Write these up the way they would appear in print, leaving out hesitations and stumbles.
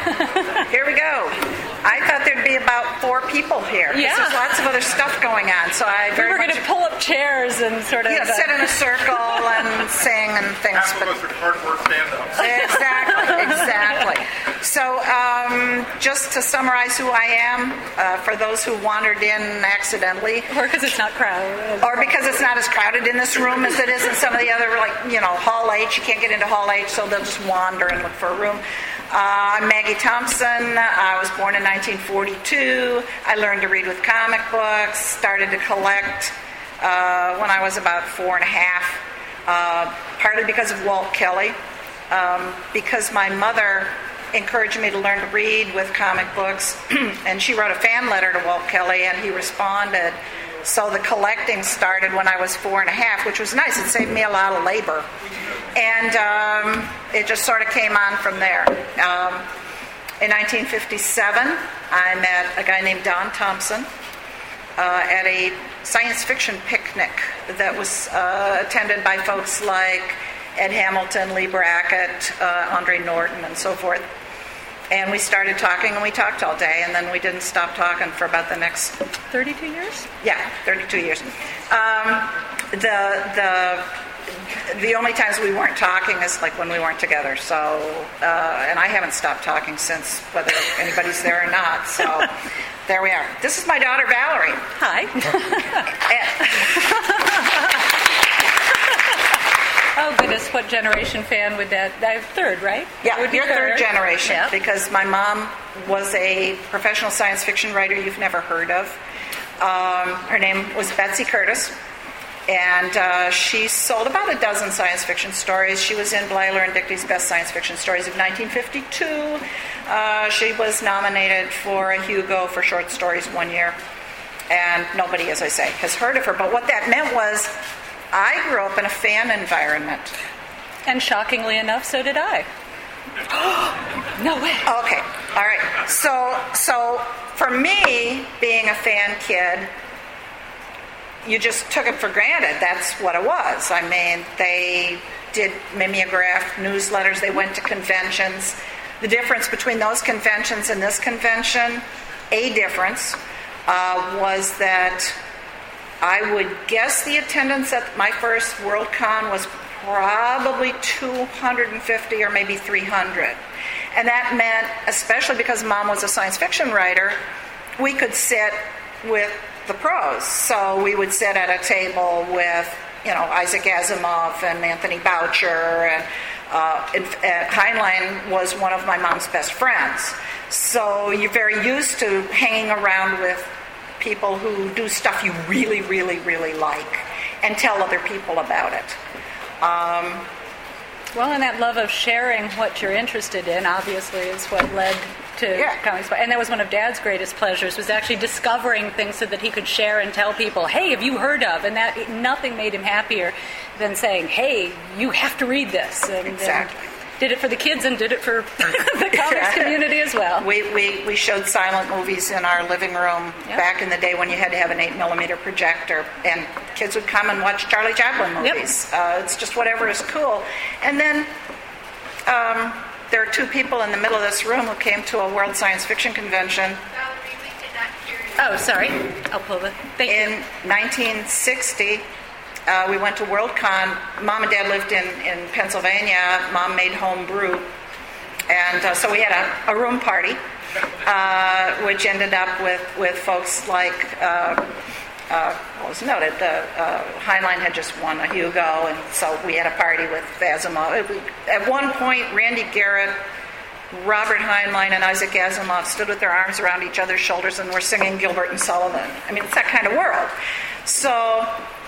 Here we go. I thought there'd be about 4 people here. Yeah. There's lots of other stuff going on, so I We were going to pull up chairs and sort of sit in a circle and sing and things. Half of us are cardboard stand-ups. Exactly. So, just to summarize who I am, for those who wandered in accidentally, or because it's not crowded, or because it's not as crowded in this room as it is in some of the other, Hall H. You can't get into Hall H, so they'll just wander and look for a room. I'm Maggie Thompson. I was born in 1942. I learned to read with comic books, started to collect when I was about 4 and a half, partly because of Walt Kelly, because my mother encouraged me to learn to read with comic books, and she wrote a fan letter to Walt Kelly, and he responded. So the collecting started when I was 4 and a half, which was nice. It saved me a lot of labor. And it just sort of came on from there. In 1957, I met a guy named Don Thompson at a science fiction picnic that was attended by folks like Ed Hamilton, Lee Brackett, Andre Norton, and so forth. And we started talking, and we talked all day, and then we didn't stop talking for about the next 32 years? Yeah, 32 years. The only times we weren't talking is like when we weren't together. So, and I haven't stopped talking since, whether anybody's there or not. So, there we are. This is my daughter, Valerie. Hi. Oh, goodness, what generation fan would that? I'm third, right? Yeah, would be you're third generation, yep. Because my mom was a professional science fiction writer you've never heard of. Her name was Betsy Curtis, and she sold about a dozen science fiction stories. She was in Blyler and Dickey's Best Science Fiction Stories of 1952. She was nominated for a Hugo for short stories one year, and nobody, as I say, has heard of her. But what that meant was I grew up in a fan environment. And shockingly enough, so did I. No way. Okay, all right. So for me, being a fan kid, you just took it for granted. That's what it was. I mean, they did mimeograph newsletters. They went to conventions. The difference between those conventions and this convention, a difference, was that I would guess the attendance at my first Worldcon was probably 250 or maybe 300. And that meant, especially because Mom was a science fiction writer, we could sit with the pros. So we would sit at a table with, Isaac Asimov and Anthony Boucher, and Heinlein was one of my mom's best friends. So you're very used to hanging around with people who do stuff you really, really, really like and tell other people about it. Well, and that love of sharing what you're interested in, obviously, is what led to comics. And that was one of Dad's greatest pleasures, was actually discovering things so that he could share and tell people, hey, have you heard of? And that nothing made him happier than saying, hey, you have to read this. And, exactly. Did it for the kids and did it for the comics community as well. We showed silent movies in our living room back in the day when you had to have an 8mm projector, and kids would come and watch Charlie Chaplin movies. It's just whatever is cool. And then there are 2 people in the middle of this room who came to a World Science Fiction Convention. Oh, sorry. I'll pull the... In 1960... we went to Worldcon. Mom and Dad lived in Pennsylvania. Mom made home brew. And so we had a room party, which ended up with folks like, what was noted, Heinlein had just won a Hugo, and so we had a party with Asimov. At one point, Randy Garrett, Robert Heinlein, and Isaac Asimov stood with their arms around each other's shoulders and were singing Gilbert and Sullivan. I mean, it's that kind of world. So...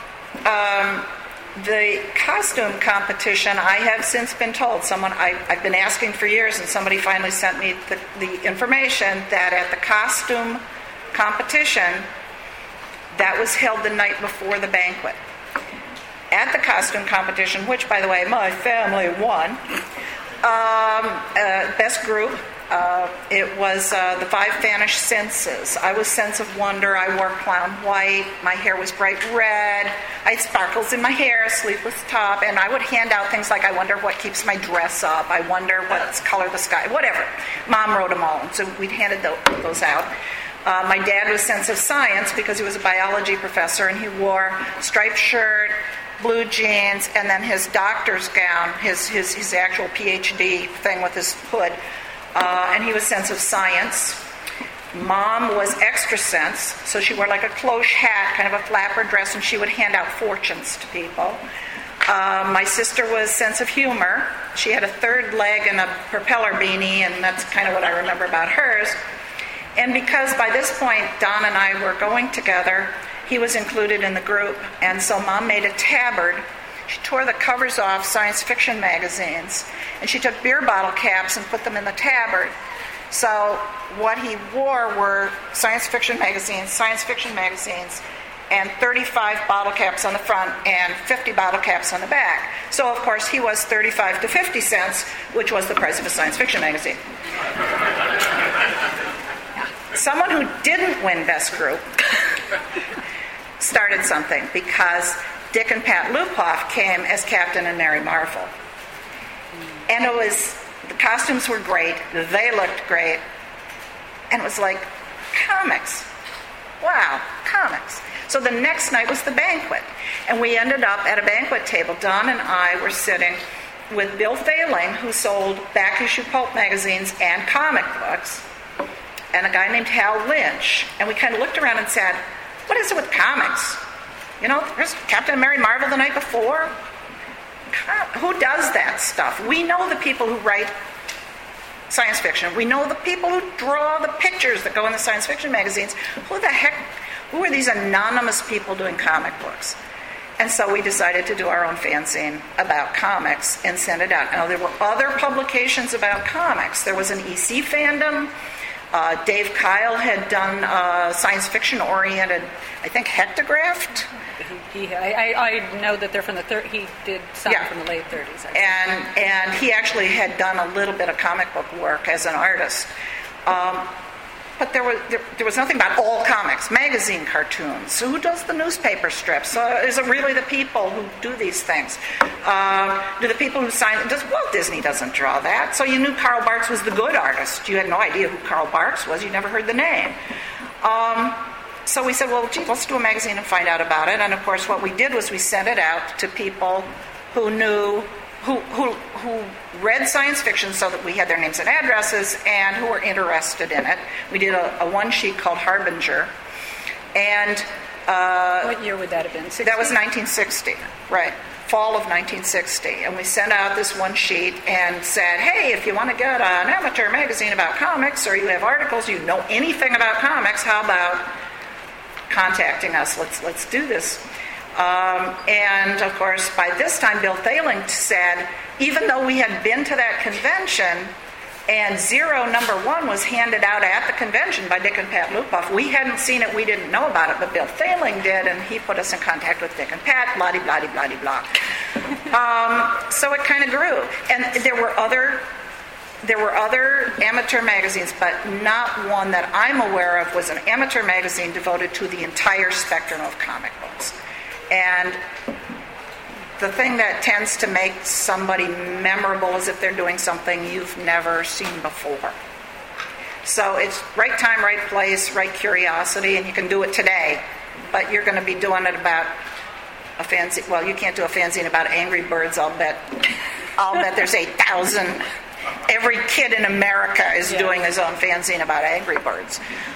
the costume competition, I have since been told, I've been asking for years, and somebody finally sent me the information that at the costume competition, that was held the night before the banquet. At the costume competition, which, by the way, my family won, Best group. It was the Five Vanished Senses. I was Sense of Wonder. I wore clown white. My hair was bright red. I had sparkles in my hair, a sleeveless top, and I would hand out things like, I wonder what keeps my dress up. I wonder what's color the sky, whatever. Mom wrote them all, and so we'd handed those out. My dad was Sense of Science because he was a biology professor, and he wore striped shirt, blue jeans, and then his doctor's gown, his actual PhD thing with his hood. And he was Sense of Science. Mom was Extra Sense, so she wore like a cloche hat, kind of a flapper dress, and she would hand out fortunes to people. My sister was Sense of Humor. She had a third leg and a propeller beanie, and that's kind of what I remember about hers. And because by this point Don and I were going together, he was included in the group, and so Mom made a tabard. She tore the covers off science fiction magazines, and she took beer bottle caps and put them in the tabard. So what he wore were science fiction magazines, and 35 bottle caps on the front and 50 bottle caps on the back. So, of course, he was 35 to 50 cents, which was the price of a science fiction magazine. Someone who didn't win Best Group started something, because Dick and Pat Lupoff came as Captain and Mary Marvel. And the costumes were great, they looked great, and it was like, comics. Wow, comics. So the next night was the banquet, and we ended up at a banquet table. Don and I were sitting with Bill Failing, who sold back issue pulp magazines and comic books, and a guy named Hal Lynch. And we kind of looked around and said, what is it with comics? You know, there's Captain and Mary Marvel the night before. Who does that stuff? We know the people who write science fiction. We know the people who draw the pictures that go in the science fiction magazines. Who are these anonymous people doing comic books? And so we decided to do our own fanzine about comics and send it out. Now, there were other publications about comics. There was an EC fandom. Dave Kyle had done science-fiction-oriented, I think, Hectographed. I know that they're from he did some from the late 30s. And he actually had done a little bit of comic book work as an artist. But there was nothing about all comics, magazine cartoons. So who does the newspaper strips? Is it really the people who do these things? Do the people who sign it? Walt Disney doesn't draw that. So you knew Karl Barks was the good artist. You had no idea who Karl Barks was. You never heard the name. So we said, well, gee, let's do a magazine and find out about it. And of course, what we did was we sent it out to people who knew, who read science fiction, so that we had their names and addresses, and who were interested in it. We did a one sheet called Harbinger. And what year would that have been? 60? That was 1960, right. Fall of 1960. And we sent out this one sheet and said, hey, if you want to get an amateur magazine about comics, or you have articles, you know anything about comics, how about contacting us? Let's do this. And of course, by this time, Bill Failing said, even though we had been to that convention and Zero #1 was handed out at the convention by Dick and Pat Lupoff, we hadn't seen it, we didn't know about it, but Bill Failing did, and he put us in contact with Dick and Pat, blah-de-blah-de-blah-de-blah. So it kind of grew. And there were other amateur magazines, but not one that I'm aware of was an amateur magazine devoted to the entire spectrum of comic books. And the thing that tends to make somebody memorable is if they're doing something you've never seen before. So it's right time, right place, right curiosity, and you can do it today, but you're going to be doing it about a fanzine. Well, you can't do a fanzine about Angry Birds, I'll bet there's 8,000. Every kid in America is doing his own fanzine about Angry Birds.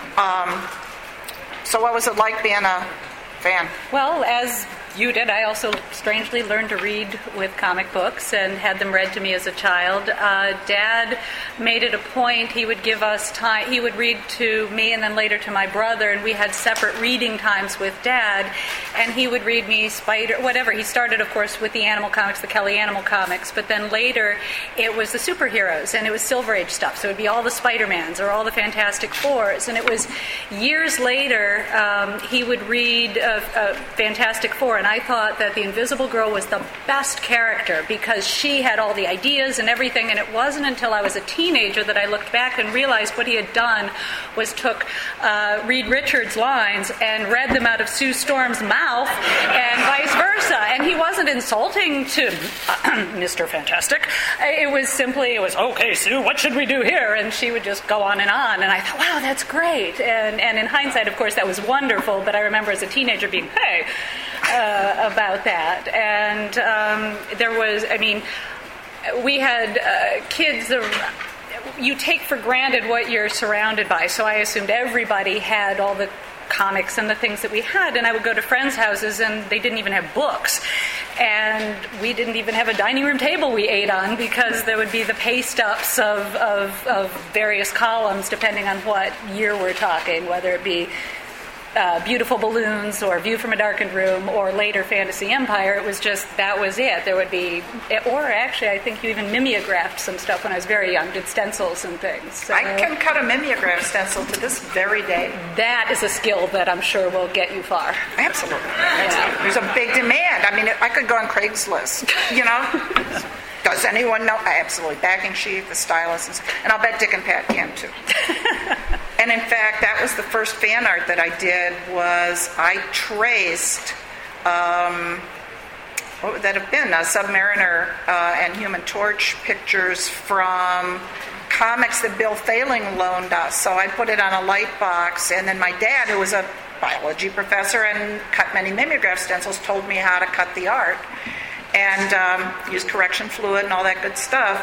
So what was it like being a fan? Well, as you did, I also strangely learned to read with comic books and had them read to me as a child. Dad made it a point, he would give us time, he would read to me and then later to my brother, and we had separate reading times with Dad, and he would read me Spider, whatever. He started, of course, with the animal comics, the Kelly Animal comics, but then later it was the superheroes, and it was Silver Age stuff, so it would be all the Spider-Mans or all the Fantastic Fours, and it was years later he would read Fantastic Four, and I thought that the Invisible Girl was the best character because she had all the ideas and everything, and it wasn't until I was a teenager that I looked back and realized what he had done was took Reed Richards' lines and read them out of Sue Storm's mouth and vice versa. And he wasn't insulting to Mr. Fantastic. It was, okay, Sue, what should we do here? And she would just go on. And I thought, wow, that's great. And in hindsight, of course, that was wonderful, but I remember as a teenager being, hey, about that. And we had kids. You take for granted what you're surrounded by, so I assumed everybody had all the comics and the things that we had, and I would go to friends' houses and they didn't even have books, and we didn't even have a dining room table we ate on because there would be the paste-ups of various columns depending on what year we're talking, whether it be Beautiful Balloons or View from a Darkened Room or later Fantasy Empire. It was just, that was it. There would be, or actually I think you even mimeographed some stuff when I was very young, did stencils and things. So, I can cut a mimeograph stencil to this very day. That is a skill that I'm sure will get you far. Absolutely. There's a big demand. I mean, I could go on Craigslist, Does anyone know? Absolutely. Backing sheet, the stylus, and I'll bet Dick and Pat can too. And in fact, that was the first fan art that I did. Was I traced, what would that have been? Submariner and Human Torch pictures from comics that Bill Thailing loaned us. So I put it on a light box, and then my dad, who was a biology professor and cut many mimeograph stencils, told me how to cut the art and use correction fluid and all that good stuff.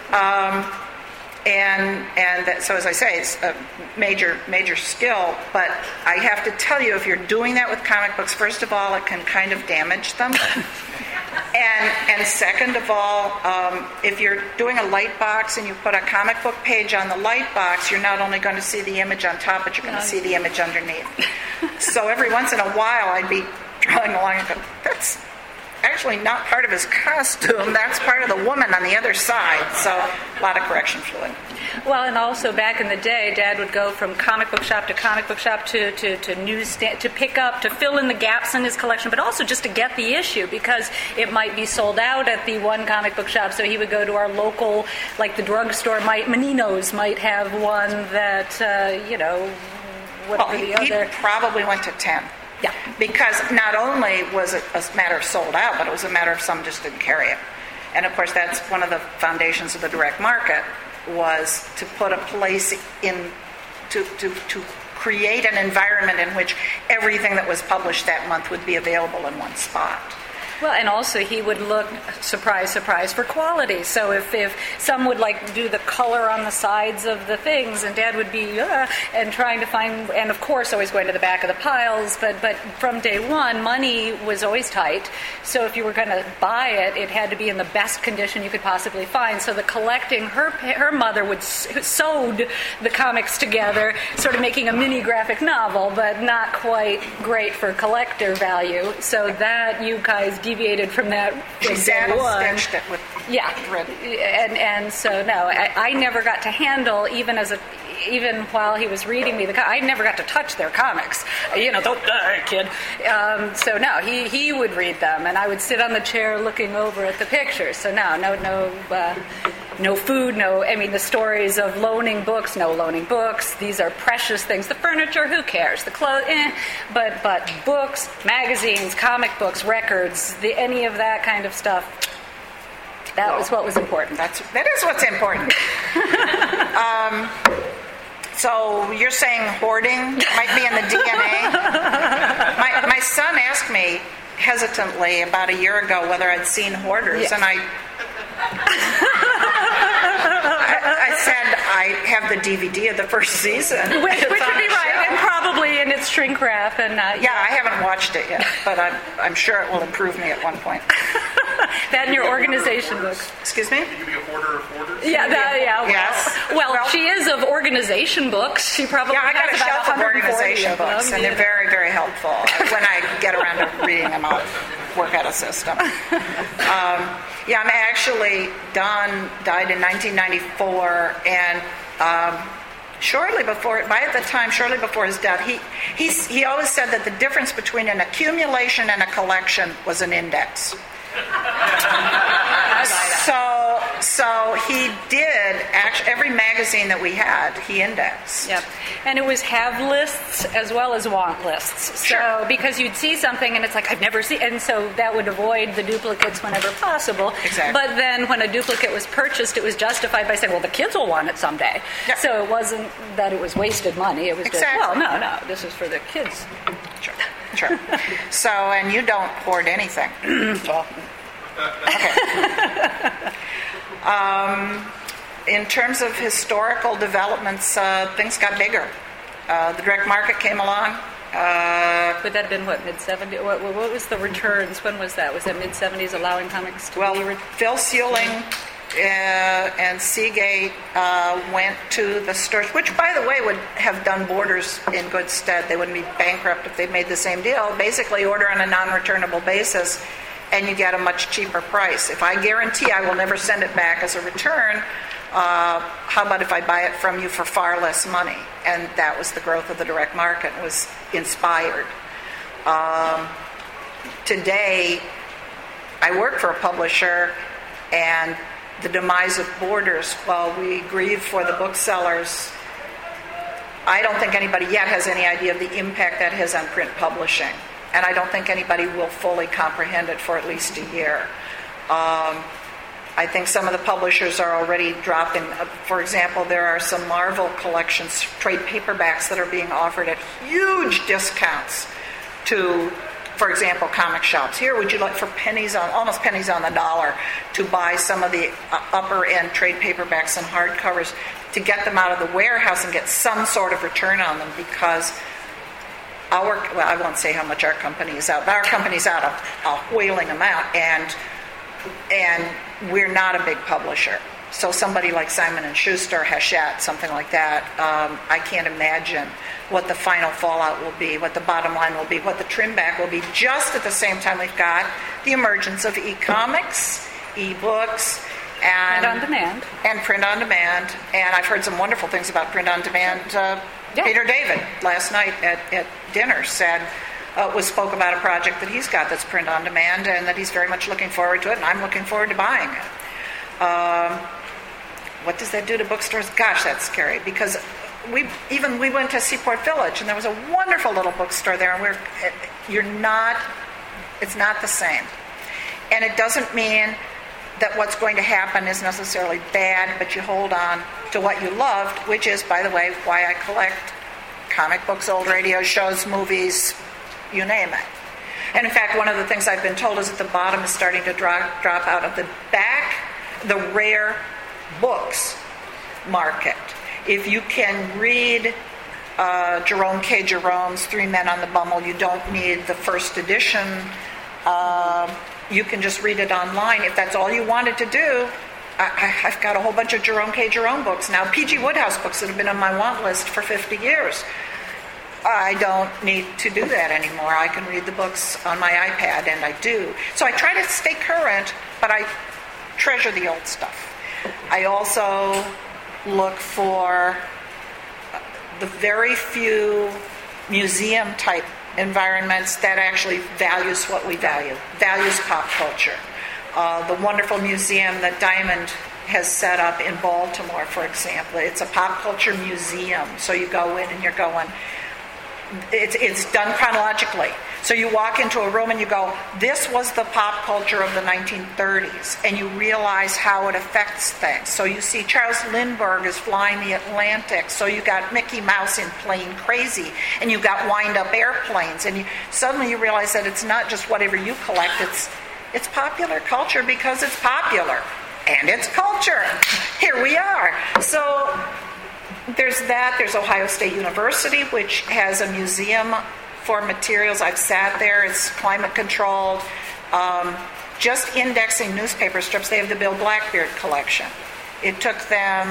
So as I say, it's a major skill, but I have to tell you, if you're doing that with comic books, first of all, it can kind of damage them. And second of all, if you're doing a light box and you put a comic book page on the light box, you're not only going to see the image on top, but you're going to see the image underneath. So every once in a while, I'd be drawing along and go, that's actually not part of his costume. That's part of the woman on the other side. So a lot of correction fluid. Well, and also back in the day, Dad would go from comic book shop to comic book shop to newsstand to pick up, to fill in the gaps in his collection, but also just to get the issue because it might be sold out at the one comic book shop. So he would go to our local, like the drugstore, Menino's might have one that, whatever the other. He probably went to 10. Yeah. Because not only was it a matter of sold out, but it was a matter of some just didn't carry it. And of course, that's one of the foundations of the direct market, was to put a place in, to create an environment in which everything that was published that month would be available in one spot. Well, and also he would look, surprise, surprise, for quality. So if some would do the color on the sides of the things, and Dad would be and trying to find, and of course always going to the back of the piles. But from day one, money was always tight. So if you were going to buy it, it had to be in the best condition you could possibly find. So the collecting, her mother would sewed the comics together, sort of making a mini graphic novel, but not quite great for collector value. So that you guys deviated from that. She sketched it with red. And so no, I never got to handle, even while he was reading me I never got to touch their comics. Don't die, kid. So no, he would read them, and I would sit on the chair looking over at the pictures. So no food, the stories of loaning books, no loaning books. These are precious things. The furniture, who cares? The clothes, But books, magazines, comic books, records, any of that kind of stuff, that was what was important. That is what's important. So you're saying hoarding might be in the DNA? My son asked me hesitantly about a year ago whether I'd seen Hoarders, yes. And I said I have the DVD of the first season. Which would be right, and probably in its shrink wrap. And I haven't watched it yet, but I'm sure it will improve me at one point. That in your organization books. Excuse me? You can be a hoarder of hoarders? Yeah. Yes. Well, she is of organization books. She probably I got a has shelf about of organization books, and they're very, very helpful when I get around to reading them. I'll work out a system. I'm actually died in 1994, and shortly before his death, he always said that the difference between an accumulation and a collection was an index. So he did, actually, every magazine that we had, he indexed. Yep. And it was have lists as well as want lists. Sure. So, because you'd see something and it's like, I've never seen, and so that would avoid the duplicates whenever possible. Exactly. But then when a duplicate was purchased, it was justified by saying, well, the kids will want it someday. Yep. So it wasn't that it was wasted money. It was Exactly. just, well, no, this is for the kids. Sure. So, and you don't hoard anything. Well, Okay. In terms of historical developments, things got bigger. The direct market came along. would that have been, what, mid-70s? What was the returns? When was that? Was it mid-70s allowing comics to be... Phil Sealing and Seagate went to the stores, which, by the way, would have done Borders in good stead. They wouldn't be bankrupt if they made the same deal. Basically, order on a non-returnable basis, and you get a much cheaper price. If I guarantee I will never send it back as a return, how about if I buy it from you for far less money? And that was the growth of the direct market, was inspired. Today, I work for a publisher, and the demise of Borders, while we grieve for the booksellers, I don't think anybody yet has any idea of the impact that has on print publishing. And I don't think anybody will fully comprehend it for at least a year. I think some of the publishers are already dropping. For example, there are some Marvel collections, trade paperbacks, that are being offered at huge discounts to, for example, comic shops. Here, would you like, for almost pennies on the dollar, to buy some of the upper-end trade paperbacks and hardcovers to get them out of the warehouse and get some sort of return on them, because I won't say how much our company is out, but our company's out a whaling amount, and we're not a big publisher. So somebody like Simon & Schuster, Hachette, something like that, I can't imagine what the final fallout will be, what the bottom line will be, what the trim back will be, just at the same time we've got the emergence of e-comics, e-books, and on demand. And print on demand. And I've heard some wonderful things about print on demand. Peter David, last night at dinner, spoke about a project that he's got that's print on demand, and that he's very much looking forward to it, and I'm looking forward to buying it. What does that do to bookstores? Gosh, that's scary, because we went to Seaport Village, and there was a wonderful little bookstore there, and it's not the same. And it doesn't mean that what's going to happen is necessarily bad, but you hold on to what you loved, which is, by the way, why I collect comic books, old radio shows, movies, you name it. And in fact, one of the things I've been told is that the bottom is starting to drop out of the back, the rare books market. If you can read Jerome K. Jerome's Three Men on the Bummel, you don't need the first edition. You can just read it online. If that's all you wanted to do, I've got a whole bunch of Jerome K. Jerome books now, P.G. Woodhouse books that have been on my want list for 50 years. I don't need to do that anymore. I can read the books on my iPad, and I do. So I try to stay current, but I treasure the old stuff. I also look for the very few museum-type environments that actually values what we values pop culture. The wonderful museum that Diamond has set up in Baltimore, for example, it's a pop culture museum. So you go in and you're going, it's done chronologically. So you walk into a room and you go, this was the pop culture of the 1930s, and you realize how it affects things. So you see Charles Lindbergh is flying the Atlantic, so you got Mickey Mouse in Plane Crazy, and you got wind-up airplanes, and suddenly you realize that it's not just whatever you collect, it's popular culture because it's popular, and it's culture. Here we are. So there's that. There's Ohio State University, which has a museum for materials. I've sat there. It's climate controlled. Just indexing newspaper strips. They have the Bill Blackbeard collection. It took them,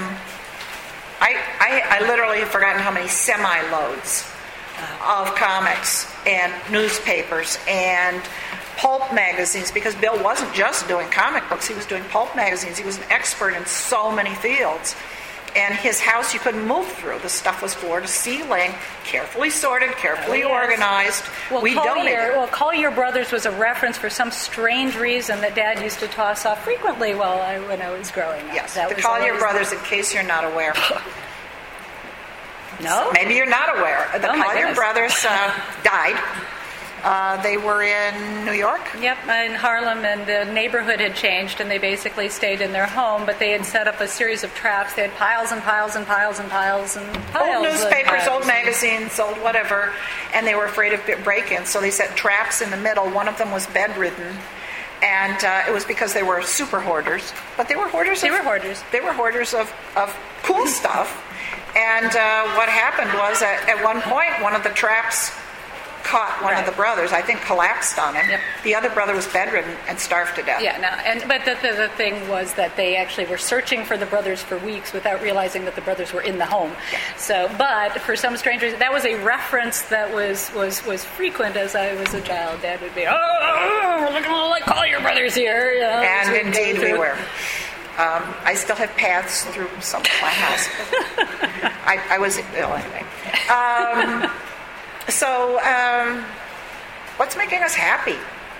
I literally have forgotten how many semi-loads of comics and newspapers and pulp magazines, because Bill wasn't just doing comic books. He was doing pulp magazines. He was an expert in so many fields. and his house you couldn't move through. The stuff was floor to ceiling, carefully sorted, carefully organized. We donated. Well, Collier Brothers was a reference for some strange reason that Dad used to toss off frequently when I was growing up. Yes, the Collier Brothers, in case you're not aware. No? Maybe you're not aware. The Collier Brothers died. They were in New York? Yep, in Harlem, and the neighborhood had changed, and they basically stayed in their home, but they had set up a series of traps. They had piles and piles and piles and piles and piles. Old newspapers, old magazines, old whatever, and they were afraid of break-ins, so they set traps in the middle. One of them was bedridden, and it was because they were super hoarders. But they were hoarders. They were hoarders of cool stuff. And what happened was, at one point, one of the traps caught one of the brothers, I think collapsed on him. Yep. The other brother was bedridden and starved to death. Yeah, no, but the thing was that they actually were searching for the brothers for weeks without realizing that the brothers were in the home. Yeah. So, but for some strange reason, that was a reference that was frequent as I was a child. Dad would be, we're looking a little like Collier Brothers here. You know, and indeed we were. I still have paths through some of my house. I was ill anyway. So, what's making us happy?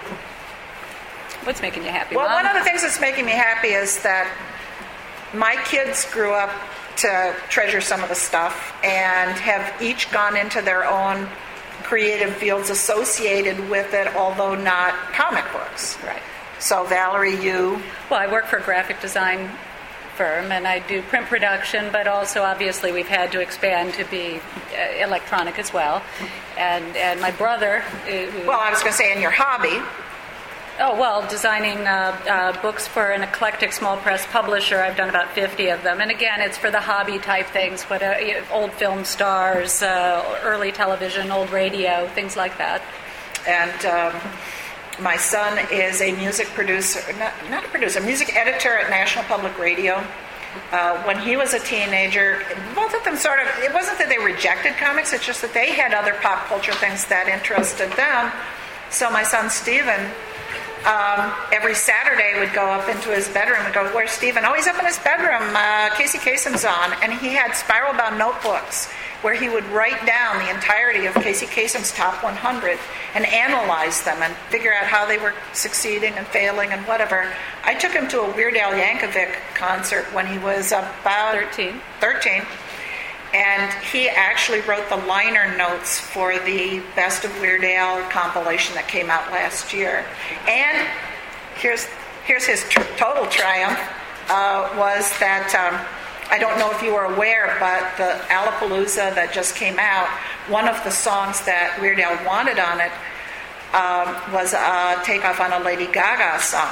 What's making you happy, Well, Mom? one of the things that's making me happy is that my kids grew up to treasure some of the stuff and have each gone into their own creative fields associated with it, although not comic books. Right. So, Valerie, you? Well, I work for a graphic design firm, and I do print production, but also obviously we've had to expand to be electronic as well. And my brother... Well, I was going to say, in your hobby... Oh, well, designing books for an eclectic small press publisher. I've done about 50 of them. And again, it's for the hobby type things, but old film stars, early television, old radio, things like that. And... my son is a music producer, not a producer, music editor at National Public Radio. When he was a teenager, both of them sort of, it wasn't that they rejected comics, it's just that they had other pop culture things that interested them. So my son Stephen, every Saturday would go up into his bedroom and go, "Where's Stephen?" "Oh, he's up in his bedroom. Casey Kasem's on." And he had spiral-bound notebooks where he would write down the entirety of Casey Kasem's top 100 and analyze them and figure out how they were succeeding and failing and whatever. I took him to a Weird Al Yankovic concert when he was about 13. And he actually wrote the liner notes for the Best of Weird Al compilation that came out last year. And here's his total triumph, was that... I don't know if you were aware, but the Alapalooza that just came out, one of the songs that Weird Al wanted on it was a takeoff on a Lady Gaga song.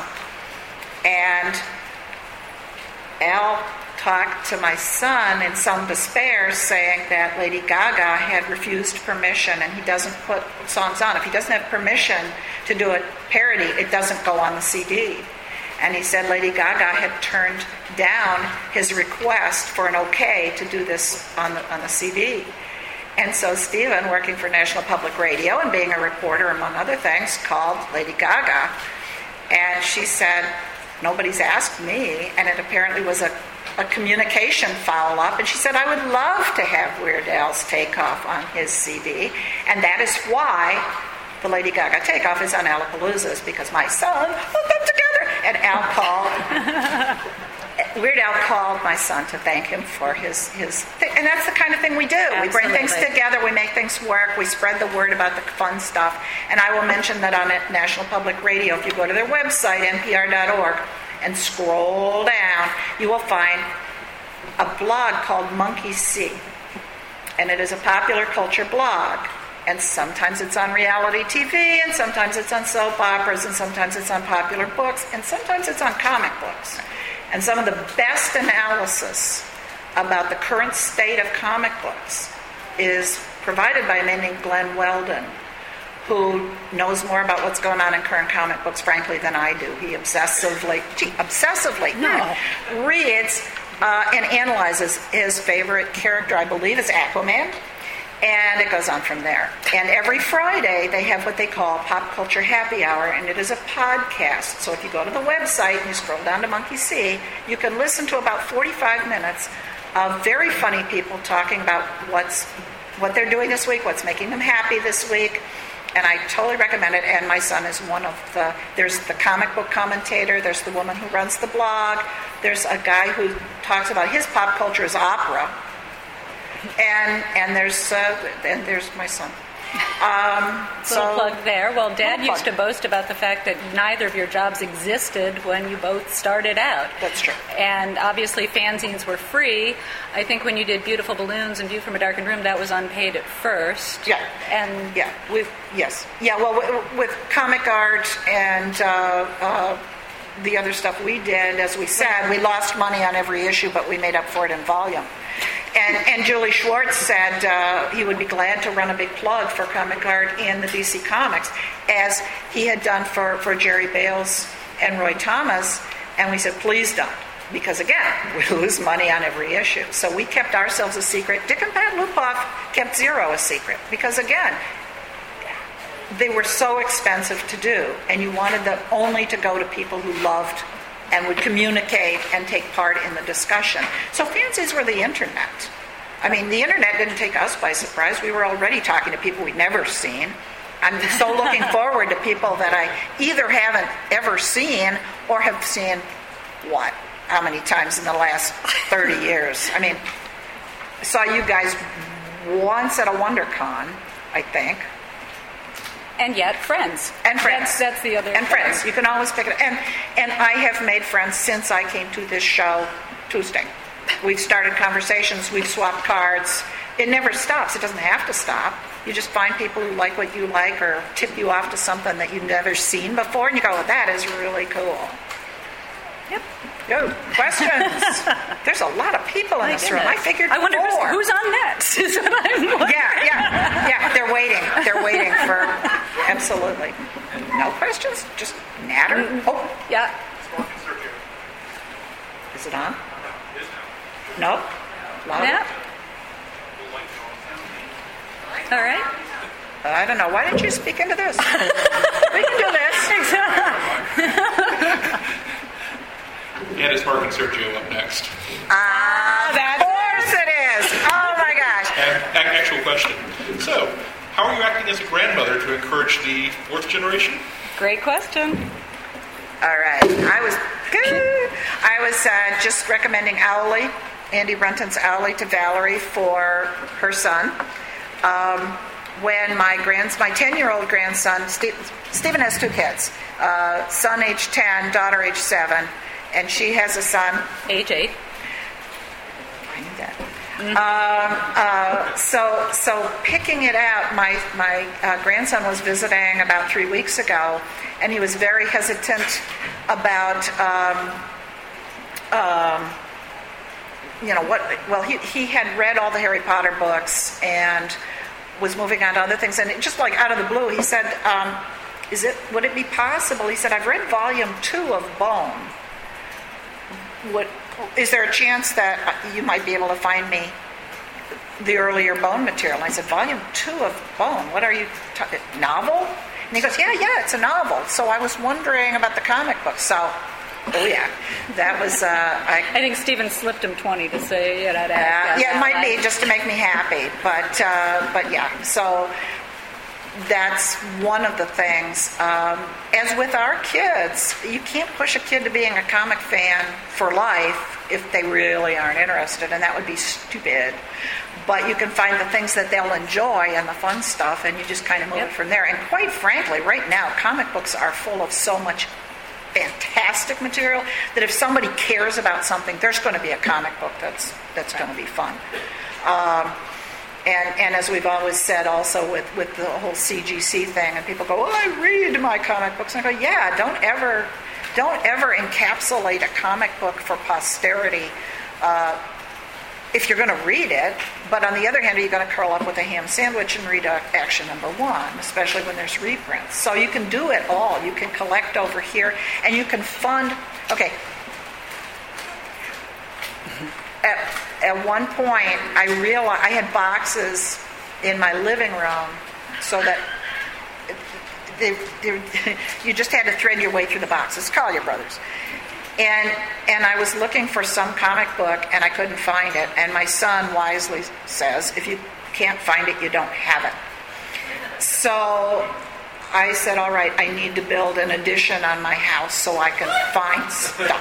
And Al talked to my son in some despair, saying that Lady Gaga had refused permission and he doesn't put songs on. If he doesn't have permission to do a parody, it doesn't go on the CD. And he said Lady Gaga had turned down his request for an okay to do this on the CD. And so Stephen, working for National Public Radio and being a reporter, among other things, called Lady Gaga. And she said, "Nobody's asked me." And it apparently was a communication foul-up. And she said, "I would love to have Weird Al's Takeoff on his CD. And that is why the Lady Gaga Takeoff is on Alapalooza, because my son put them together." And Weird Al called my son to thank him for his thing. And that's the kind of thing we do. Absolutely. We bring things together, we make things work, we spread the word about the fun stuff. And I will mention that on National Public Radio, if you go to their website, npr.org, and scroll down, you will find a blog called Monkey See. And it is a popular culture blog. And sometimes it's on reality TV, and sometimes it's on soap operas, and sometimes it's on popular books, and sometimes it's on comic books. And some of the best analysis about the current state of comic books is provided by a man named Glenn Weldon, who knows more about what's going on in current comic books, frankly, than I do. He obsessively reads and analyzes his favorite character, I believe, is Aquaman. And it goes on from there. And every Friday, they have what they call Pop Culture Happy Hour, and it is a podcast. So if you go to the website and you scroll down to Monkey See, you can listen to about 45 minutes of very funny people talking about what they're doing this week, what's making them happy this week. And I totally recommend it. And my son is one of there's the comic book commentator, there's the woman who runs the blog, there's a guy who talks about his pop culture as opera, and there's my son. Little plug there. Well, Dad used to boast about the fact that neither of your jobs existed when you both started out. That's true. And obviously fanzines were free. I think when you did Beautiful Balloons and View from a Darkened Room, that was unpaid at first. Yeah. And yes. Yeah, well, with comic art and the other stuff we did, as we said, we lost money on every issue, but we made up for it in volume. And Julie Schwartz said he would be glad to run a big plug for comic art in the DC Comics, as he had done for Jerry Bales and Roy Thomas. And we said, please don't, because again, we lose money on every issue. So we kept ourselves a secret. Dick and Pat Lupoff kept Zero a secret, because again, they were so expensive to do, and you wanted them only to go to people who loved and would communicate and take part in the discussion. So fanzines were the internet. I mean, the internet didn't take us by surprise. We were already talking to people we'd never seen. I'm so looking forward to people that I either haven't ever seen or have seen, how many times in the last 30 years? I mean, I saw you guys once at a WonderCon, I think. And yet, friends. And friends. That's the other And thing. friends. You can always pick it up. And I have made friends since I came to this show Tuesday. We've started conversations. We've swapped cards. It never stops. It doesn't have to stop. You just find people who like what you like or tip you off to something that you've never seen before, and you go, well, that is really cool. Yep. Yo, questions? There's a lot of people in this room. I figured I wonder four. who's on next. Is what I'm wondering. Yeah. They're waiting. They're waiting for absolutely. No questions? Just natter? Mm-hmm. Oh, Yeah. is it on? Nope. Louder? Yeah. All right. I don't know. Why didn't you speak into this? We can do this. And it's Mark and Sergio up next. Of course it is. Oh my gosh. And actual question. So, how are you acting as a grandmother to encourage the fourth generation? Great question. All right. I was just recommending Owly, Andy Brunton's Owly, to Valerie for her son. When my 10-year-old grandson, Stephen has two kids, son age 10, daughter age 7, and she has a son. Age 8. I knew that. So picking it out, my grandson was visiting about 3 weeks ago, and he was very hesitant about, he had read all the Harry Potter books and was moving on to other things, and just like out of the blue, he said, would it be possible? He said, I've read volume 2 of Bone. Is there a chance that you might be able to find me the earlier Bone material? And I said, volume 2 of Bone? What are you novel? And he goes, yeah, it's a novel. So I was wondering about the comic book. So, that was. I think Stephen slipped him 20 to say, it might be just to make me happy, but yeah. So that's one of the things. As with our kids, you can't push a kid to being a comic fan for life if they really aren't interested, and that would be stupid. But you can find the things that they'll enjoy and the fun stuff, and you just kind of move it from there. And quite frankly, right now, comic books are full of so much fantastic material that if somebody cares about something, there's going to be a comic book that's going to be fun. And as we've always said also with the whole CGC thing, and people go, I read my comic books. And I go, don't ever encapsulate a comic book for posterity if you're going to read it. But on the other hand, are you going to curl up with a ham sandwich and read Action Number 1, especially when there's reprints? So you can do it all. You can collect over here, and you can fund. Okay. At one point, I realized I had boxes in my living room so that you just had to thread your way through the boxes. Call your brothers. And I was looking for some comic book, and I couldn't find it. And my son wisely says, if you can't find it, you don't have it. So I said, all right, I need to build an addition on my house so I can find stuff.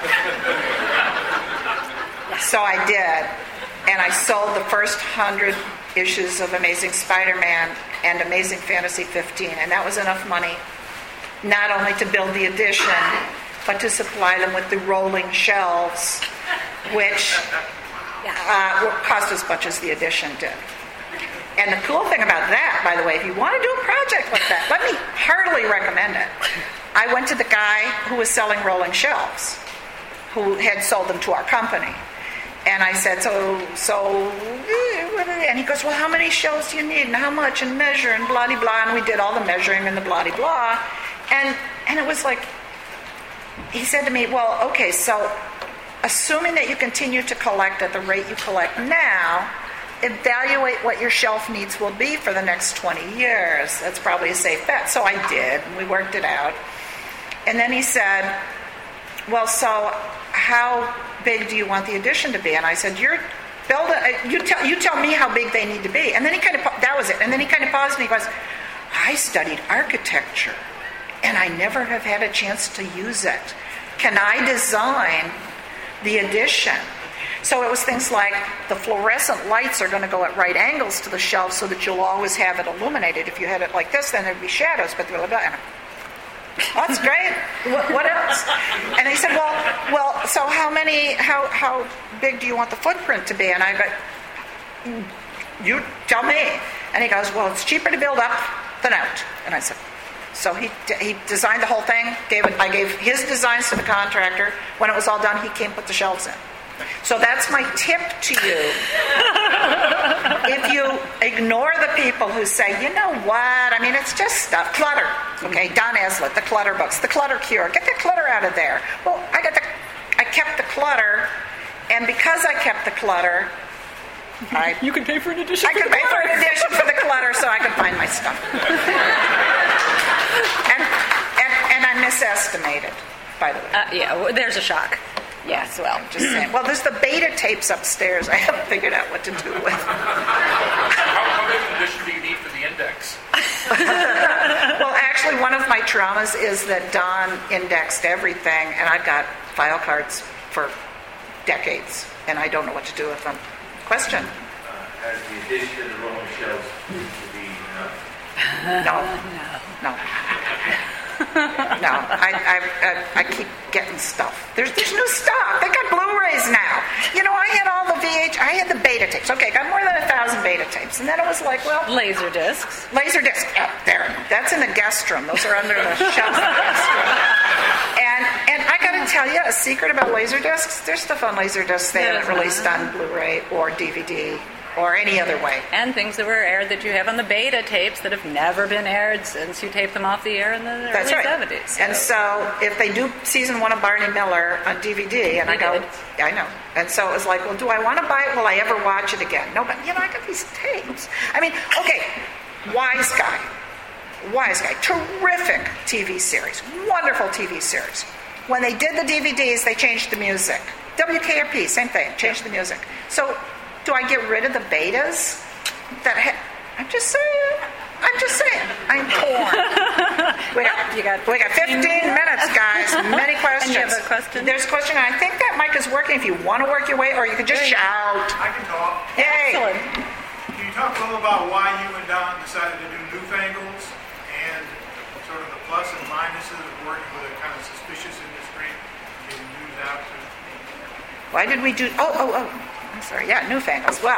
So I did. And I sold the first 100 issues of Amazing Spider-Man and Amazing Fantasy 15. And that was enough money not only to build the addition, but to supply them with the rolling shelves, which cost as much as the addition did. And the cool thing about that, by the way, if you want to do a project like that, let me heartily recommend it. I went to the guy who was selling rolling shelves, who had sold them to our company. And I said, and he goes, well, how many shelves do you need, and how much, and measure, and blah-de-blah. And we did all the measuring and the blah-de-blah. And it was like, he said to me, well, okay, so assuming that you continue to collect at the rate you collect now, evaluate what your shelf needs will be for the next 20 years. That's probably a safe bet. So I did, and we worked it out. And then he said, well, so how big do you want the addition to be? And I said, you tell me how big they need to be. And then he kind of, that was it. And then he kind of paused and he goes, I studied architecture, and I never have had a chance to use it. Can I design the addition? So it was things like the fluorescent lights are going to go at right angles to the shelf so that you'll always have it illuminated. If you had it like this, then there'd be shadows. But that's great. What else? And he said, well, so how big do you want the footprint to be? And I go, you tell me. And he goes, well, it's cheaper to build up than out. And I said, so he designed the whole thing. I gave his designs to the contractor. When it was all done, he came put the shelves in. So that's my tip to you. If you ignore the people who say, you know what, I mean, it's just stuff, clutter. Okay, Don Eslett, the clutter books, the clutter cure. Get the clutter out of there. Well, I kept the clutter, and because I kept the clutter, you can pay for an addition. I could pay for an addition for the clutter so I could find my stuff. and I misestimated, by the way. Yeah, there's a shock. Yes, well, just saying. Well, there's the beta tapes upstairs. I haven't figured out what to do with. How big an addition do you need for the index? Well, actually, one of my traumas is that Don indexed everything, and I've got file cards for decades, and I don't know what to do with them. Question? Has the addition of the rolling shelves proved to be enough? No. No, I keep getting stuff. There's new stuff. They got Blu-rays now. You know, I had all the I had the beta tapes. Okay, got more than 1,000 beta tapes, and then it was like, well, laser discs. There. That's in the guest room. Those are under the shelves in the guest room. And I got to tell you a secret about laser discs. There's stuff on laser discs they haven't released on Blu-ray or DVD. Or any other way. And things that were aired that you have on the beta tapes that have never been aired since you taped them off the air in the early 70s. So. And so if they do season 1 of Barney Miller on DVD, and I know. And so it was like, well, do I want to buy it? Will I ever watch it again? No, but, I got these tapes. I mean, okay, Wise Guy. Terrific TV series. Wonderful TV series. When they did the DVDs, they changed the music. WKRP, same thing, changed the music. So, do I get rid of the betas? I'm just saying. I'm torn. We got 15 minutes, guys. Many questions. And you have a question? There's a question. I think that mic is working if you want to work your way, or you could just shout. I can talk. Hey. Excellent. Can you talk a little about why you and Don decided to do Newfangles and sort of the plus and minuses of working with a kind of suspicious industry getting used out to? Why did we do? I'm sorry. Yeah, Newfangles. Well,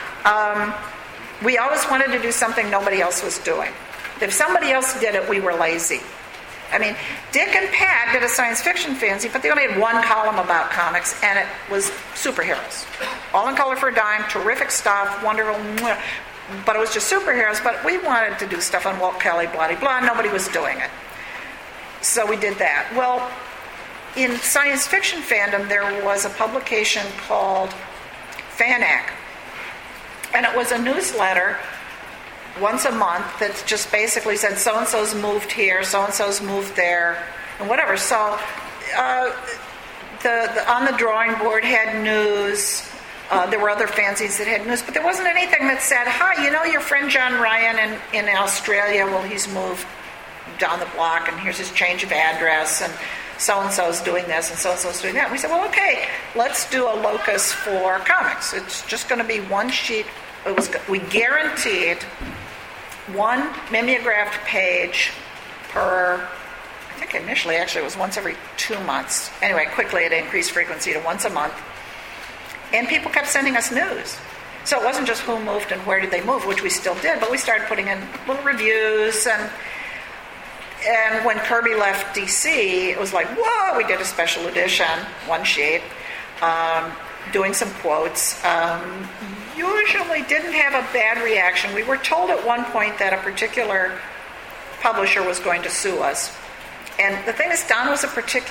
we always wanted to do something nobody else was doing. If somebody else did it, we were lazy. I mean, Dick and Pat did a science fiction fanzine, but they only had one column about comics, and it was superheroes. All in color for a dime, terrific stuff, wonderful, but it was just superheroes. But we wanted to do stuff on Walt Kelly, blah, blah, blah. Nobody was doing it. So we did that. Well, in science fiction fandom, there was a publication called Fanac, and it was a newsletter once a month that just basically said so-and-so's moved here, so-and-so's moved there, and whatever. So on the drawing board had news. There were other fanzines that had news, but there wasn't anything that said, hi, you know your friend John Ryan in Australia, well, he's moved down the block, and here's his change of address, and so-and-so's doing this, and so-and-so's doing that. And we said, well, okay, let's do a locus for comics. It's just going to be one sheet. We guaranteed one mimeographed page per, I think initially actually it was once every 2 months. Anyway, quickly it increased frequency to once a month. And people kept sending us news. So it wasn't just who moved and where did they move, which we still did, but we started putting in little reviews. And when Kirby left DC, it was like, whoa, we did a special edition, one sheet, doing some quotes. Usually didn't have a bad reaction. We were told at one point that a particular publisher was going to sue us. And the thing is, Don was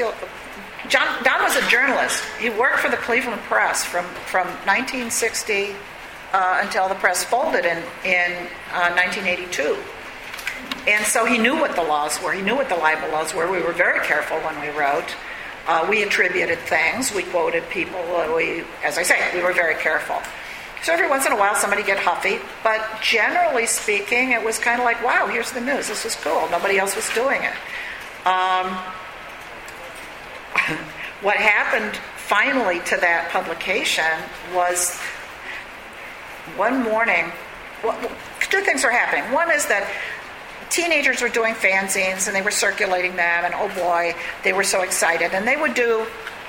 a journalist. He worked for the Cleveland Press from 1960 until the press folded in 1982. And so he knew what the laws were. He knew what the libel laws were. We were very careful when we wrote. We attributed things. We quoted people. As I say, we were very careful. So every once in a while somebody get huffy. But generally speaking, it was kind of like, wow, here's the news. This is cool. Nobody else was doing it. What happened finally to that publication was one morning, two things were happening. One is that teenagers were doing fanzines and they were circulating them, and oh boy, they were so excited. And they would do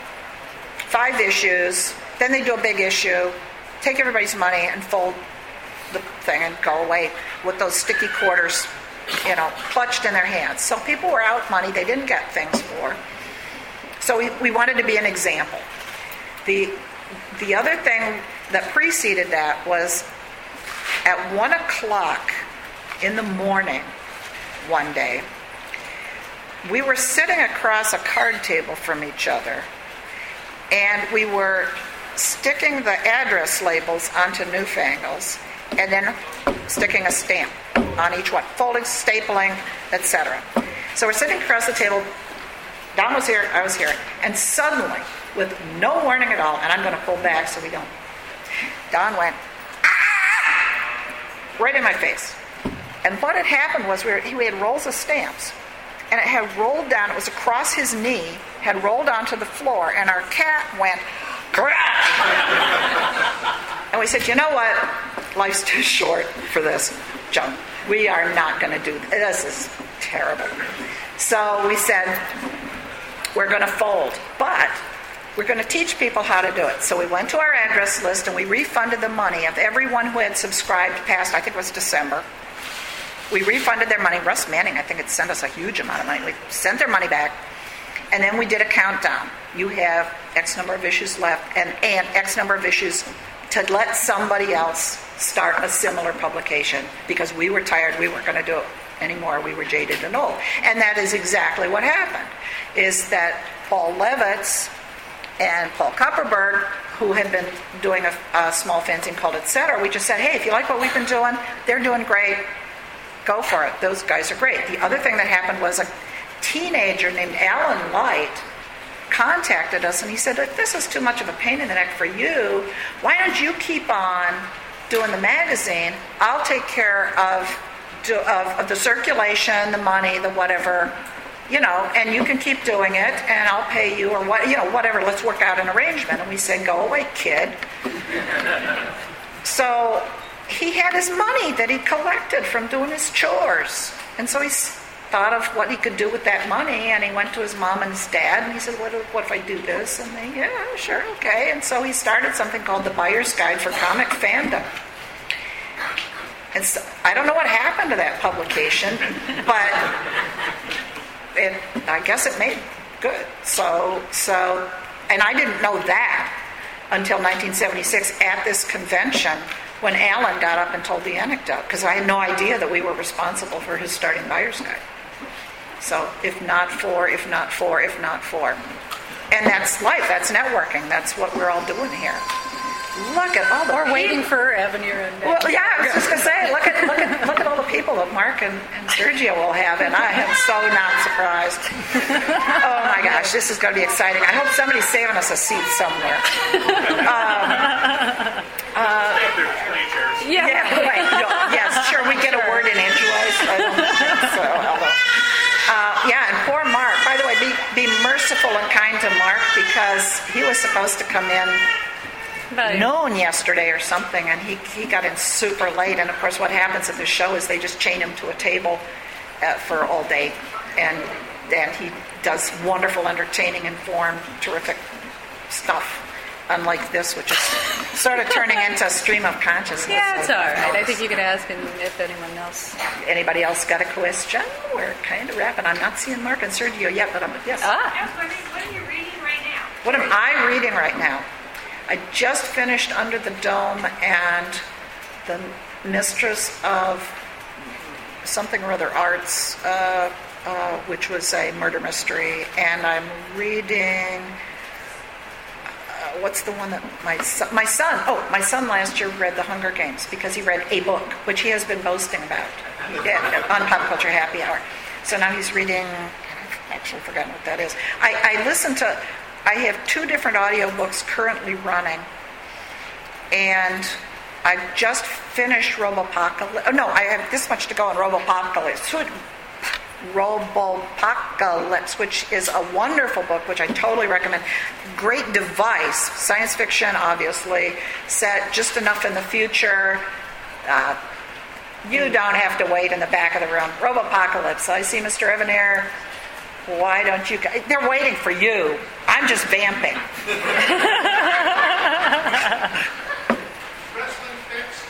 5 issues, then they'd do a big issue, take everybody's money and fold the thing and go away with those sticky quarters, clutched in their hands. So people were out money they didn't get things for. So we wanted to be an example. The other thing that preceded that was at 1 o'clock in the morning one day, we were sitting across a card table from each other, and we were sticking the address labels onto Newfangles and then sticking a stamp on each one, folding, stapling, etc. So we're sitting across the table. Don was here, I was here, and suddenly, with no warning at all, and I'm going to pull back so we don't, Don went, ah! Right in my face. And what had happened was we had rolls of stamps, and it had rolled down, it was across his knee, had rolled onto the floor, and our cat went, crash! And we said, you know what? Life's too short for this junk. We are not going to do this. This is terrible. So we said, we're going to fold, but we're going to teach people how to do it. So we went to our address list and we refunded the money of everyone who had subscribed past, I think it was December. We refunded their money. Russ Manning, I think, had sent us a huge amount of money. We sent their money back, and then we did a countdown. You have X number of issues left and X number of issues to let somebody else start a similar publication, because we were tired. We weren't going to do it anymore. We were jaded and old. And that is exactly what happened, is that Paul Levitz and Paul Kupperberg, who had been doing a small fanzine called Etc., we just said, hey, if you like what we've been doing, they're doing great, go for it. Those guys are great. The other thing that happened was a teenager named Alan Light contacted us, and he said, this is too much of a pain in the neck for you. Why don't you keep on doing the magazine? I'll take care of the circulation, the money, the whatever, and you can keep doing it, and I'll pay you, or whatever. Let's work out an arrangement. And we said, go away, kid. So he had his money that he collected from doing his chores, and so he thought of what he could do with that money, and he went to his mom and his dad, and he said, what if I do this? And they, yeah, sure, okay. And so he started something called the Buyer's Guide for Comic Fandom. And so, I don't know what happened to that publication, but I guess it made good. So, and I didn't know that until 1976 at this convention, when Alan got up and told the anecdote, because I had no idea that we were responsible for his starting Buyer's Guide. So, if not for. And that's life, that's networking, that's what we're all doing here. Look at all the Or waiting for Avenir and well, yeah, I was just going to say, look at all the people that Mark and Sergio will have, and I am so not surprised. Oh my gosh, this is going to be exciting. I hope somebody's saving us a seat somewhere. Yeah, right. No, yes, sure, we get a word in edgeways. I don't think so. And poor Mark. By the way, be merciful and kind to Mark, because he was supposed to come in noon yesterday or something, and he got in super late. And of course, what happens at the show is they just chain him to a table for all day, and he does wonderful, entertaining, informed, terrific stuff. Unlike this, which is sort of turning into a stream of consciousness. Yeah, it's all right. I think you could ask him if anyone else. Anybody else got a question? We're kind of wrapping. I'm not seeing Mark and Sergio yet, but yes. What are you reading right now? What am I reading right now? I just finished Under the Dome and The Mistress of something or other Arts, which was a murder mystery, and I'm reading. What's the one that my son last year read The Hunger Games, because he read a book, which he has been boasting about on Pop Culture Happy Hour. So now he's reading, I've actually forgotten what that is. I have 2 different audiobooks currently running, and I've just finished Robopocalypse. Oh, no, I have this much to go on Robopocalypse, which is a wonderful book, which I totally recommend. Great device, science fiction, obviously, set just enough in the future. You don't have to wait in the back of the room. Robopocalypse. I see Mr. Evanier. Why don't you? They're waiting for you. I'm just vamping. Wrestling fixed?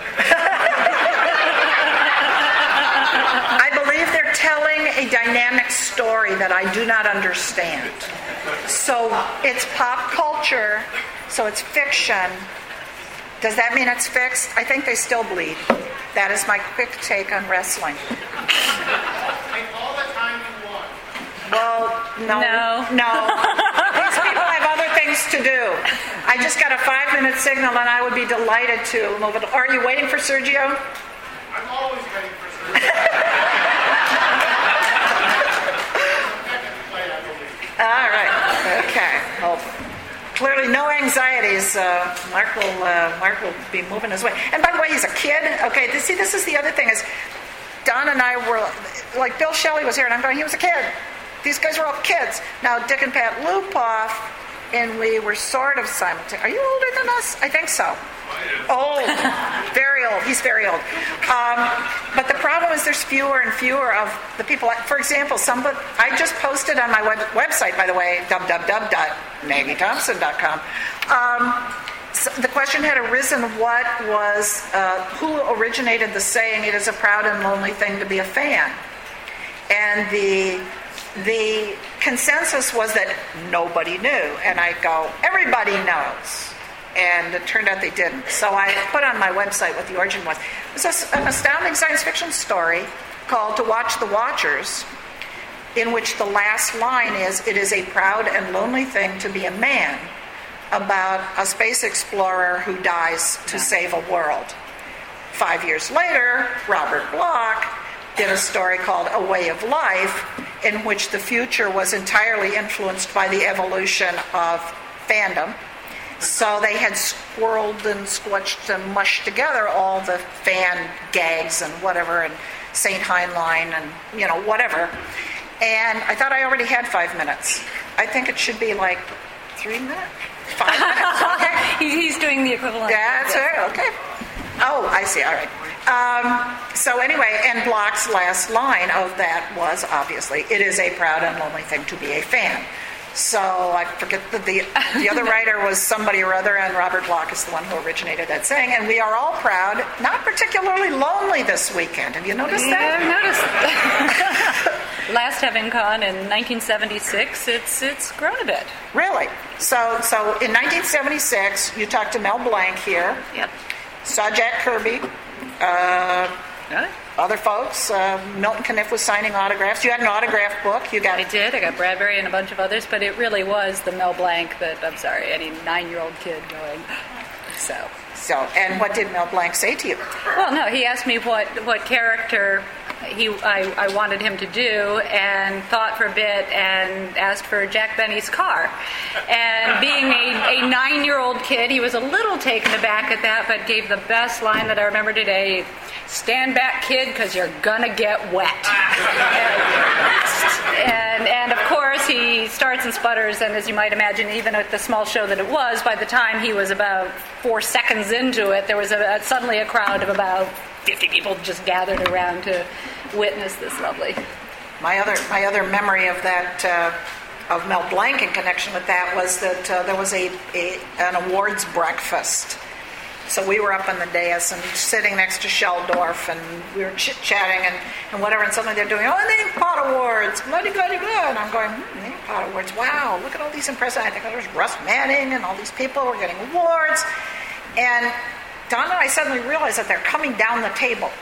I believe they're telling a dynamic story that I do not understand. So it's pop culture, so it's fiction. Does that mean it's fixed? I think they still bleed. That is my quick take on wrestling. Take all the time you want. Well, no. These people have other things to do. I just got a 5-minute signal, and I would be delighted to move it. Are you waiting for Sergio? I'm always waiting for Sergio. All right. Okay. Well, clearly no anxieties. Mark will be moving his way. And by the way, he's a kid. Okay. This is the other thing is, Don and I were like, Bill Shelley was here, and I'm going, he was a kid. These guys were all kids. Now Dick and Pat Lupoff, and we were sort of simultaneous. Are you older than us? I think so. Old, very old. He's very old. But the problem is there's fewer and fewer of the people. For example, I just posted on my website, by the way, www.maggiethompson.com. So the question had arisen: who originated the saying, "It is a proud and lonely thing to be a fan"? And the consensus was that nobody knew. And I go, everybody knows. And it turned out they didn't. So I put on my website what the origin was. It was an astounding science fiction story called To Watch the Watchers, in which the last line is, "It is a proud and lonely thing to be a man," about a space explorer who dies to save a world. 5 years later, Robert Bloch did a story called A Way of Life, in which the future was entirely influenced by the evolution of fandom. So they had swirled and squelched and mushed together all the fan gags and whatever, and St. Heinlein and, whatever. And I thought I already had 5 minutes. I think it should be like 3 minutes? 5 minutes? Okay. He's doing the equivalent. That's it, okay. Oh, I see, all right. So anyway, and Bloch's last line of that was, obviously, "It is a proud and lonely thing to be a fan." So I forget that the other writer was somebody or other, and Robert Bloch is the one who originated that saying. And we are all proud, not particularly lonely this weekend. Have you noticed that? I've noticed. Last HeavenCon in 1976, it's grown a bit. Really? So in 1976, you talked to Mel Blanc here. Yep. Saw Jack Kirby. Other folks. Milton Caniff was signing autographs. You had an autograph book. I did. I got Bradbury and a bunch of others, but it really was the Mel Blanc that, I'm sorry, any 9-year-old kid going, So, and what did Mel Blanc say to you? Well, no, he asked me what character I wanted him to do, and thought for a bit, and asked for Jack Benny's car. And being a 9-year-old kid, he was a little taken aback at that, but gave the best line that I remember today: "Stand back, kid, because you're gonna get wet." and of course, he starts and sputters, and as you might imagine, even at the small show that it was, by the time he was about 4 seconds into it, there was suddenly a crowd of about 50 people just gathered around to witness this lovely. My other memory of that of Mel Blanc in connection with that was that there was an awards breakfast. So we were up on the dais and sitting next to Sheldorf, and we were chit-chatting and whatever, and suddenly they're doing, the Inkpot Awards, blah, blah, blah, blah. And I'm going, the Inkpot Awards, wow, look at all these impressive, I think there's Russ Manning and all these people who are getting awards. And Don and I suddenly realized that they're coming down the table.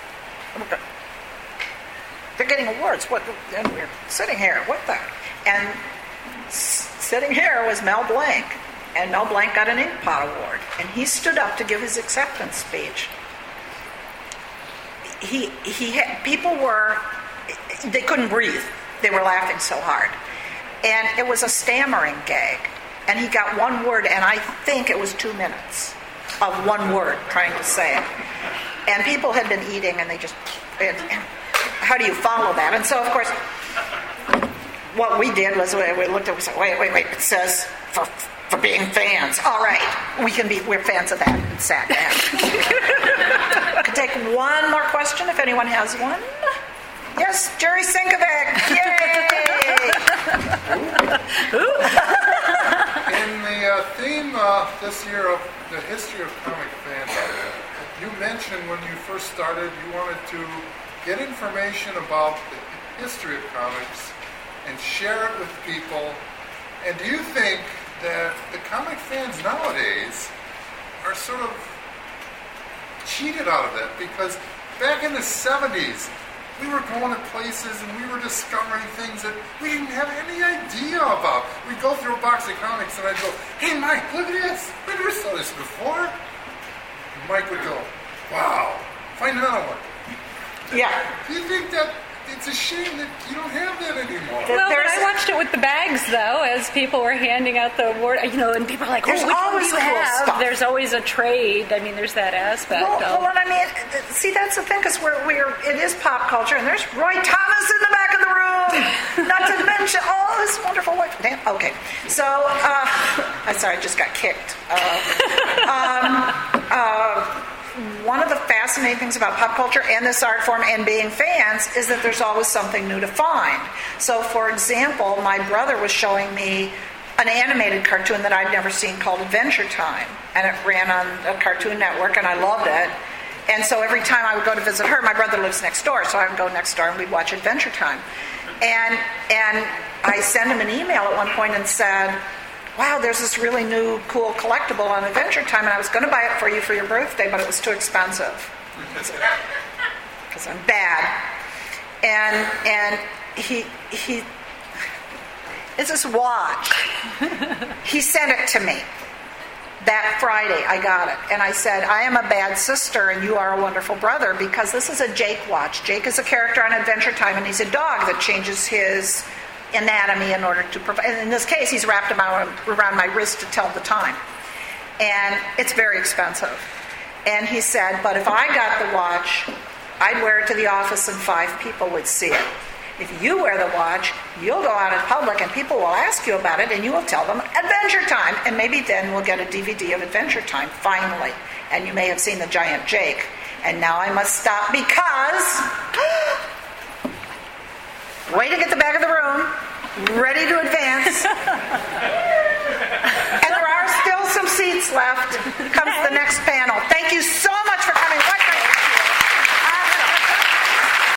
They're getting awards. And we're sitting here. What the? And sitting here was Mel Blanc. And Mel Blanc got an Inkpot Award. And he stood up to give his acceptance speech. People they couldn't breathe. They were laughing so hard. And it was a stammering gag. And he got one word, and I think it was 2 minutes of one word trying to say it. And people had been eating, and they just... And how do you follow that? And so, of course, what we did was we looked at it and said, wait, it says for being fans. All right, we're fans of that, and sat down. I could take one more question if anyone has one. Yes, Jerry Sinkovic. Yay! In the theme this year of the history of comic fans, you mentioned when you first started you wanted to get information about the history of comics and share it with people. And do you think that the comic fans nowadays are sort of cheated out of that? Because back in the 70s, we were going to places and we were discovering things that we didn't have any idea about. We'd go through a box of comics and I'd go, "Hey Mike, look at this. We never saw this before." And Mike would go, "Wow, find another one." Yeah. Do you think that it's a shame that you don't have that anymore? Well, I watched it with the bags, though, as people were handing out the award, and people are like, there's which always one do you cool have? stuff. There's always a trade. I mean, there's that aspect. Well, and I mean, see, that's the thing, because it is pop culture, and there's Roy Thomas in the back of the room, not to mention all this wonderful white... Okay, so, I'm sorry, I just got kicked. One of the fascinating things about pop culture and this art form and being fans is that there's always something new to find. So, for example, my brother was showing me an animated cartoon that I'd never seen called Adventure Time, and it ran on a Cartoon Network, and I loved it. And so every time I would go to visit her, my brother lives next door, so I would go next door and we'd watch Adventure Time. And I sent him an email at one point and said, "Wow, there's this really new, cool collectible on Adventure Time, and I was going to buy it for you for your birthday, but it was too expensive because I'm bad." And he it's this watch. He sent it to me that Friday. I got it, and I said, "I am a bad sister, and you are a wonderful brother, because this is a Jake watch. Jake is a character on Adventure Time, and he's a dog that changes his anatomy in order to provide. And in this case, he's wrapped around my wrist to tell the time. And it's very expensive." And he said, "But if I got the watch, I'd wear it to the office and 5 people would see it. If you wear the watch, you'll go out in public and people will ask you about it and you will tell them Adventure Time. And maybe then we'll get a DVD of Adventure Time, finally. And you may have seen the giant Jake. And now I must stop because..." Waiting at the back of the room, ready to advance. And there are still some seats left.